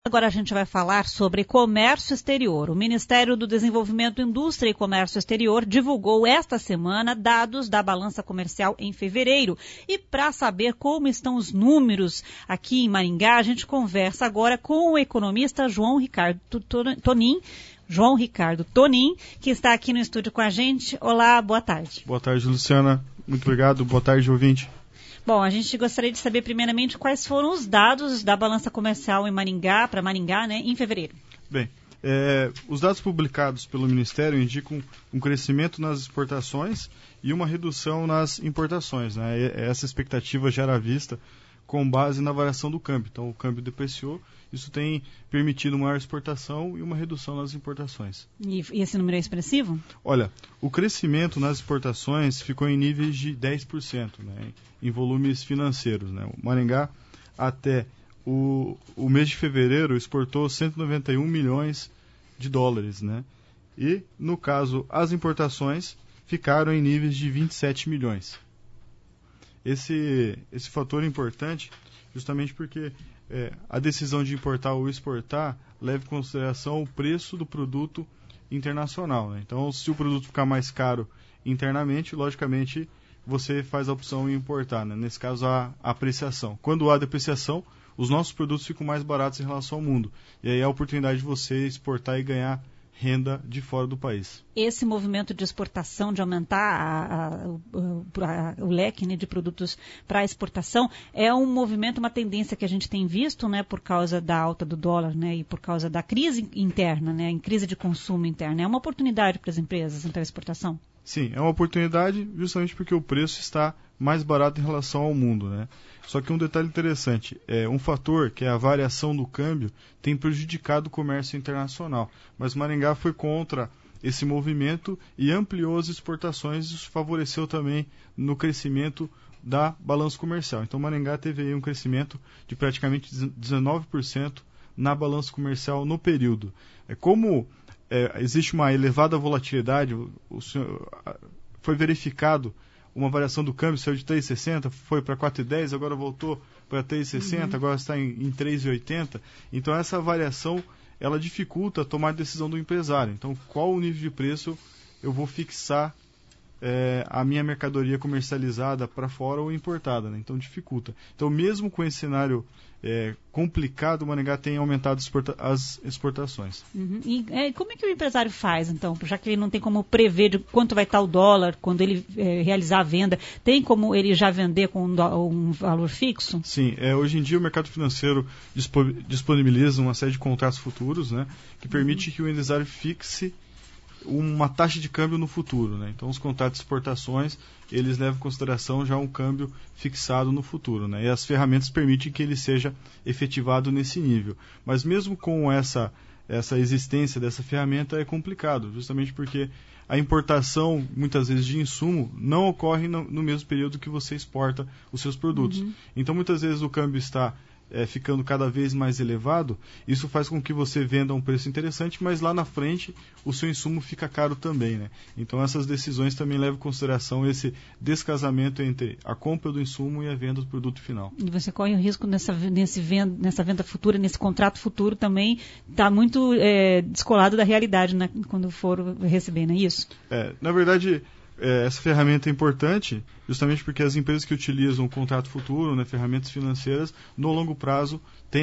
Agora a gente vai falar sobre comércio exterior. O Ministério do Desenvolvimento, Indústria e Comércio Exterior divulgou esta semana dados da balança comercial em fevereiro. E para saber como estão os números aqui em Maringá, a gente conversa agora com o economista João Ricardo Tonin, que está aqui no estúdio com a gente. Olá, boa tarde. Boa tarde, Luciana. Muito obrigado. Boa tarde, ouvinte. Bom, a gente gostaria de saber primeiramente quais foram os dados da balança comercial em Maringá, para Maringá, né, em fevereiro. Bem, os dados publicados pelo Ministério indicam um crescimento nas exportações e uma redução nas importações, né? Essa expectativa já era vista com base na variação do câmbio. Então, o câmbio depreciou, isso tem permitido maior exportação e uma redução nas importações. E esse número é expressivo? Olha, o crescimento nas exportações ficou em níveis de 10%, né, em volumes financeiros, né? O Maringá, até o mês de fevereiro, exportou 191 milhões de dólares, né? E, no caso, as importações ficaram em níveis de 27 milhões. Esse fator é importante justamente porque a decisão de importar ou exportar leva em consideração o preço do produto internacional, né? Então, se o produto ficar mais caro internamente, logicamente você faz a opção em importar, né? Nesse caso, a apreciação. Quando há depreciação, os nossos produtos ficam mais baratos em relação ao mundo. E aí é a oportunidade de você exportar e ganhar renda de fora do país. Esse movimento de exportação, de aumentar o leque, né, de produtos para exportação, é um movimento, uma tendência que a gente tem visto, né, por causa da alta do dólar, né, e por causa da crise interna, né, em crise de consumo interna. É uma oportunidade para as empresas entrar em exportação? Sim, é uma oportunidade justamente porque o preço está mais barato em relação ao mundo, né? Só que um detalhe interessante, um fator que é a variação do câmbio tem prejudicado o comércio internacional, mas Maringá foi contra esse movimento e ampliou as exportações, isso favoreceu também no crescimento da balança comercial. Então Maringá teve aí um crescimento de praticamente 19% na balança comercial no período. Como existe uma elevada volatilidade, foi verificado uma variação do câmbio, saiu de 3,60, foi para 4,10, agora voltou para 3,60, agora está em 3,80. Então essa variação, ela dificulta a tomar a decisão do empresário. Então qual o nível de preço eu vou fixar a minha mercadoria comercializada para fora ou importada, né? Então dificulta. Então mesmo com esse cenário complicado, o Maringá tem aumentado as exportações. E como é que o empresário faz, então? Já que ele não tem como prever de quanto vai estar o dólar quando ele realizar a venda, tem como ele já vender com um valor fixo? Sim, hoje em dia o mercado financeiro disponibiliza uma série de contratos futuros, né, que permite que o empresário fixe uma taxa de câmbio no futuro, né? Então os contratos de exportações, eles levam em consideração já um câmbio fixado no futuro, né? E as ferramentas permitem que ele seja efetivado nesse nível. Mas mesmo com essa existência dessa ferramenta é complicado, justamente porque a importação, muitas vezes, de insumo não ocorre no mesmo período que você exporta os seus produtos. Então muitas vezes o câmbio está ficando cada vez mais elevado, isso faz com que você venda a um preço interessante, mas lá na frente o seu insumo fica caro também, né? Então essas decisões também levam em consideração esse descasamento entre a compra do insumo e a venda do produto final. E você corre o risco nessa venda futura, nesse contrato futuro também, está muito descolado da realidade, né, quando for receber, não é isso? Na verdade, essa ferramenta é importante justamente porque as empresas que utilizam o contrato futuro, né, ferramentas financeiras, no longo prazo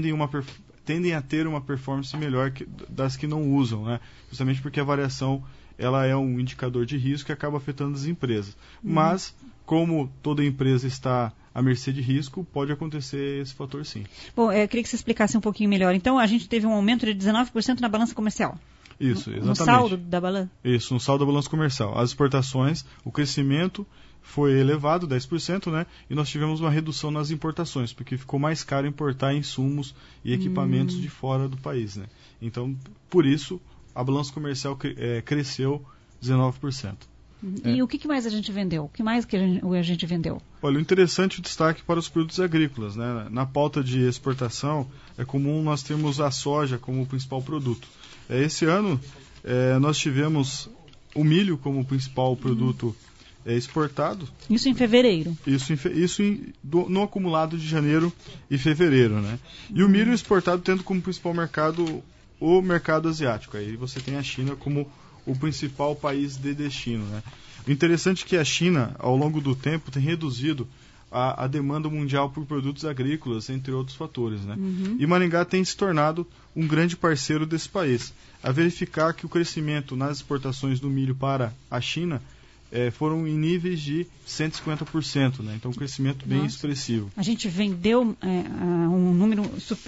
tendem a ter uma performance melhor das que não usam, né? Justamente porque a variação ela é um indicador de risco e acaba afetando as empresas. Mas, como toda empresa está à mercê de risco, pode acontecer esse fator sim. Bom, eu queria que você explicasse um pouquinho melhor. Então, a gente teve um aumento de 19% na balança comercial. Isso, exatamente. No saldo da balança? Isso, no saldo da balança comercial. As exportações, o crescimento foi elevado, 10%, né? E nós tivemos uma redução nas importações, porque ficou mais caro importar insumos e equipamentos de fora do país, né? Então, por isso, a balança comercial cresceu 19%. E o que mais a gente vendeu? O que mais que a gente vendeu? Olha, o interessante o destaque para os produtos agrícolas, né? Na pauta de exportação, é comum nós termos a soja como o principal produto. Esse ano, nós tivemos o milho como principal produto exportado. Isso em fevereiro? Isso no acumulado de janeiro e fevereiro, né? E o milho exportado tendo como principal mercado o mercado asiático. Aí você tem a China como o principal país de destino, né? O interessante é que a China, ao longo do tempo, tem reduzido a demanda mundial por produtos agrícolas, entre outros fatores, né? E Maringá tem se tornado um grande parceiro desse país. A verificar que o crescimento nas exportações do milho para a China foram em níveis de 150%, né? Então, um crescimento bem expressivo. A gente vendeu um número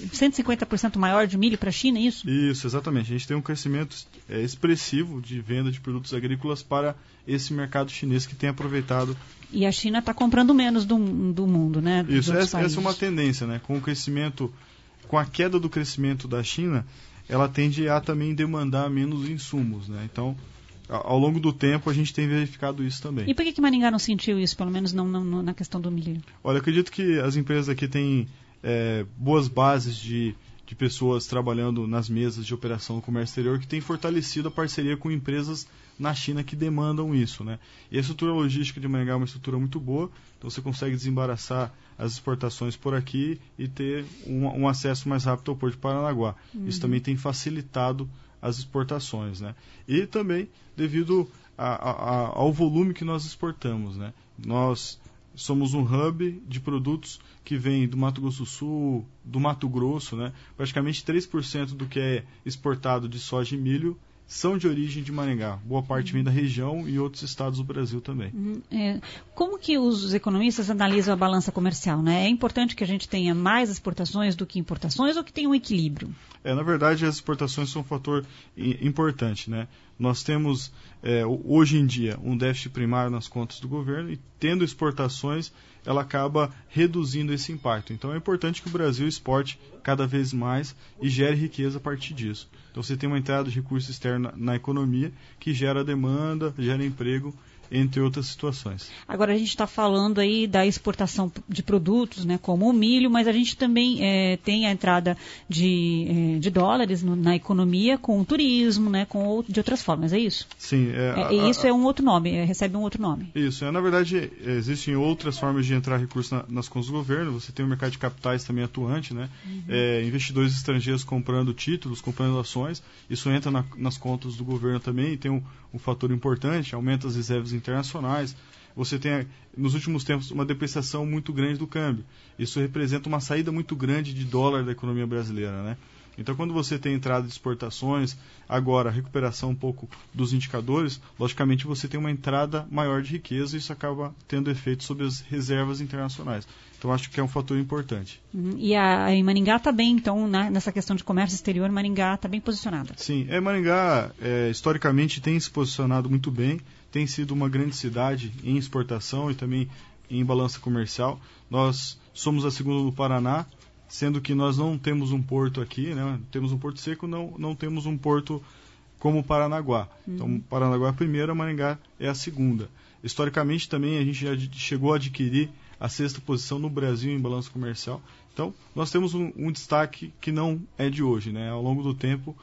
150% maior de milho para a China, é isso? Isso, exatamente. A gente tem um crescimento expressivo de venda de produtos agrícolas para esse mercado chinês que tem aproveitado. E a China está comprando menos do mundo, né? Isso, essa é uma tendência, né? Com a queda do crescimento da China, ela tende a também demandar menos insumos, né? Então, ao longo do tempo, a gente tem verificado isso também. E por que Maringá não sentiu isso, pelo menos não na questão do milho? Olha, eu acredito que as empresas aqui têm boas bases de pessoas trabalhando nas mesas de operação do comércio exterior que têm fortalecido a parceria com empresas na China que demandam isso, né? E a estrutura logística de Maringá é uma estrutura muito boa, então você consegue desembaraçar as exportações por aqui e ter um acesso mais rápido ao Porto de Paranaguá. Isso também tem facilitado as exportações, né? E também devido ao volume que nós exportamos, né? Nós somos um hub de produtos que vem do Mato Grosso do Sul, do Mato Grosso, né? Praticamente 3% do que é exportado de soja e milho são de origem de Maringá. Boa parte vem da região e outros estados do Brasil também. Como que os economistas analisam a balança comercial, né? É importante que a gente tenha mais exportações do que importações ou que tenha um equilíbrio? Na verdade, as exportações são um fator importante, né? Nós temos, hoje em dia, um déficit primário nas contas do governo e, tendo exportações, ela acaba reduzindo esse impacto. Então, é importante que o Brasil exporte cada vez mais e gere riqueza a partir disso. Então, você tem uma entrada de recurso externo na economia que gera demanda, gera emprego, entre outras situações. Agora, a gente está falando aí da exportação de produtos, né, como o milho, mas a gente também tem a entrada de dólares na economia com o turismo, né, de outras formas, é isso? Sim. Isso é um outro nome, recebe um outro nome. Isso. Na verdade, existem outras formas de entrar recursos nas contas do governo. Você tem o mercado de capitais também atuante, né? Investidores estrangeiros comprando títulos, comprando ações. Isso entra nas contas do governo também e tem um fator importante, aumenta as reservas internacionais. Você tem, nos últimos tempos, uma depreciação muito grande do câmbio. Isso representa uma saída muito grande de dólar da economia brasileira, né? Então, quando você tem entrada de exportações, agora a recuperação um pouco dos indicadores, logicamente você tem uma entrada maior de riqueza e isso acaba tendo efeito sobre as reservas internacionais. Então, acho que é um fator importante. E Maringá está bem, então, nessa questão de comércio exterior, Maringá está bem posicionada? Sim, Maringá, historicamente, tem se posicionado muito bem, tem sido uma grande cidade em exportação e também em balança comercial. Nós somos a segunda do Paraná, sendo que nós não temos um porto aqui, né? Temos um porto seco, não temos um porto como Paranaguá. Então, Paranaguá é a primeira, Maringá é a segunda. Historicamente, também, a gente já chegou a adquirir a 6ª posição no Brasil em balança comercial. Então, nós temos um destaque que não é de hoje, né? Ao longo do tempo,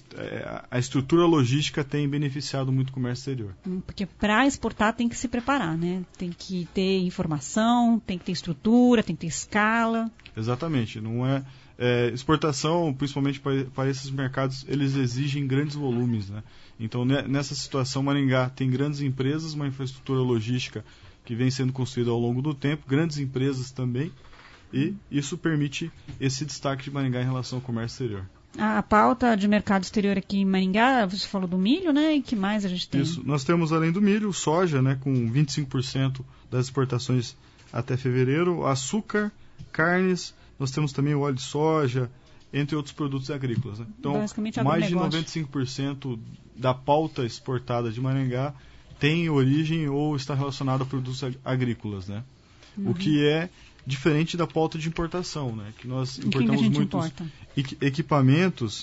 a estrutura logística tem beneficiado muito o comércio exterior. Porque para exportar tem que se preparar, né? Tem que ter informação, tem que ter estrutura, tem que ter escala. Exatamente. Não exportação, principalmente para esses mercados, eles exigem grandes volumes, né? Então, nessa situação, Maringá tem grandes empresas, uma infraestrutura logística que vem sendo construída ao longo do tempo, grandes empresas também, e isso permite esse destaque de Maringá em relação ao comércio exterior. A pauta de mercado exterior aqui em Maringá, você falou do milho, né? E que mais a gente tem? Isso, nós temos além do milho, soja, né, com 25% das exportações até fevereiro, açúcar, carnes, nós temos também o óleo de soja, entre outros produtos agrícolas, né? Então, mais de 95% da pauta exportada de Maringá tem origem ou está relacionado a produtos agrícolas, né? O que é diferente da pauta de importação, né? Que nós importamos muitos equipamentos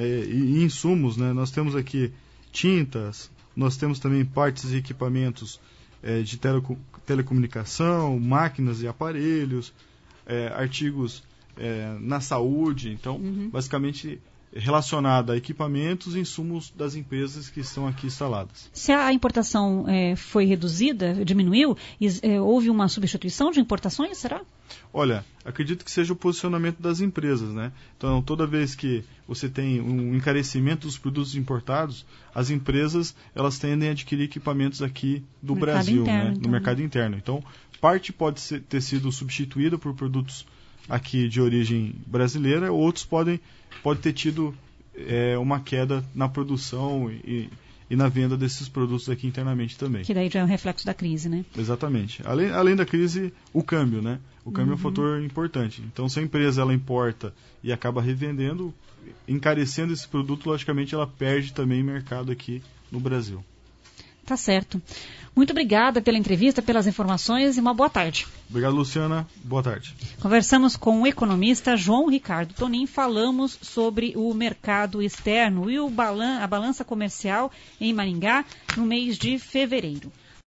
e insumos, né? Nós temos aqui tintas, nós temos também partes e equipamentos de telecomunicação, máquinas e aparelhos, artigos na saúde. Então, basicamente relacionada a equipamentos e insumos das empresas que estão aqui instaladas. Se a importação foi reduzida, diminuiu, houve uma substituição de importações, será? Olha, acredito que seja o posicionamento das empresas, né? Então, toda vez que você tem um encarecimento dos produtos importados, as empresas elas tendem a adquirir equipamentos aqui do Brasil, interno, né? então, no mercado interno. Então, parte pode ter sido substituída por produtos aqui de origem brasileira, outros pode ter tido uma queda na produção e na venda desses produtos aqui internamente também. Que daí já é um reflexo da crise, né? Exatamente. Além da crise, o câmbio, né? O câmbio é um fator importante. Então, se a empresa ela importa e acaba revendendo, encarecendo esse produto, logicamente ela perde também mercado aqui no Brasil. Tá certo. Muito obrigada pela entrevista, pelas informações e uma boa tarde. Obrigado, Luciana. Boa tarde. Conversamos com o economista João Ricardo Tonin, falamos sobre o mercado externo e a balança comercial em Maringá no mês de fevereiro.